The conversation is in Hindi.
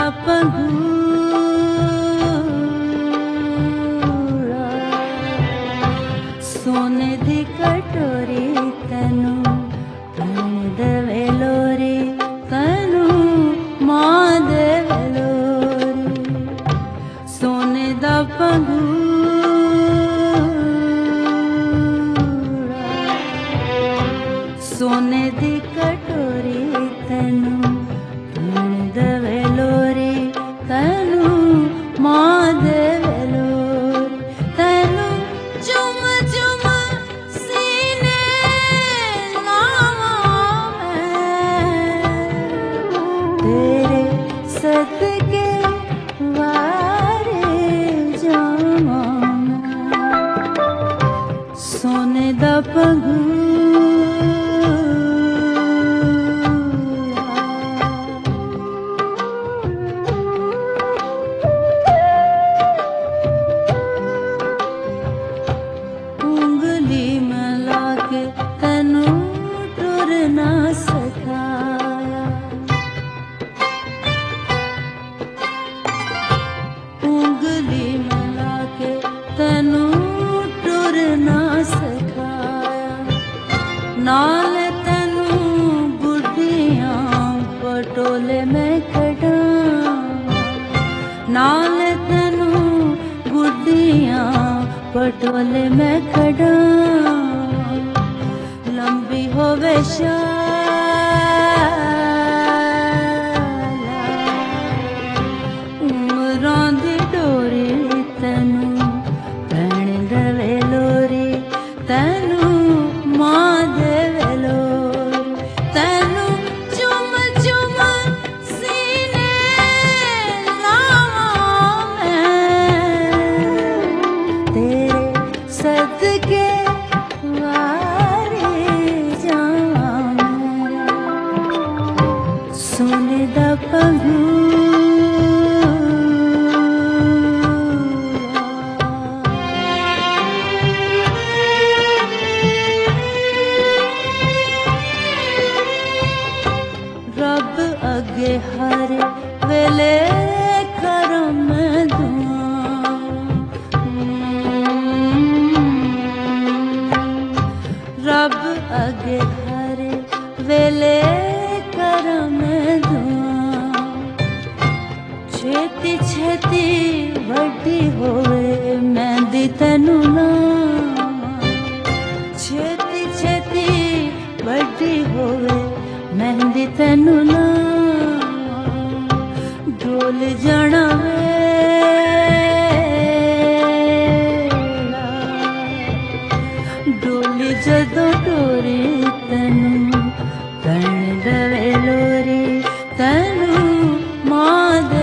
पंघूड़ा सोने दी कटोरी तैनू भैण देवे लोरी तैनू मां देवे लोरी सोने दा पंघूड़ा सोने दी कटोरी तैनू भैण देवे लोरी तैनू मां देवे लोरी तैनू चुम चुम सीने लावां मैं तेरे सदके वारे जावां मैं सोने दा पंघूड़ा तैनू टुर ना सखाया उंगली मिला के तैनू टुर ना सखाया नाल तैनू बुढ़ियां पटोले में कढ़ा नाल तैनू बुढ़ियां पटोले में कढ़ा लंबी होवे शाला उमरां दी डोरी तैनू भैण देवे लोरी तैनू मां देवे लोरी तैनू चुम चुम सीने लावां मैं तेरे सदके सोने दा पंघूड़ा रब अगे हर वेले करम दुआ रब अगे हर वेले करम दुआ छेती छेती वड्डी होवे मेहंदी तैनू लावां छेती छेती वड्डी होवे मेहंदी तैनू लावां डोल जाना वेला डोली जदों टोरी तैनू भैण देवे लोरी तैनू मां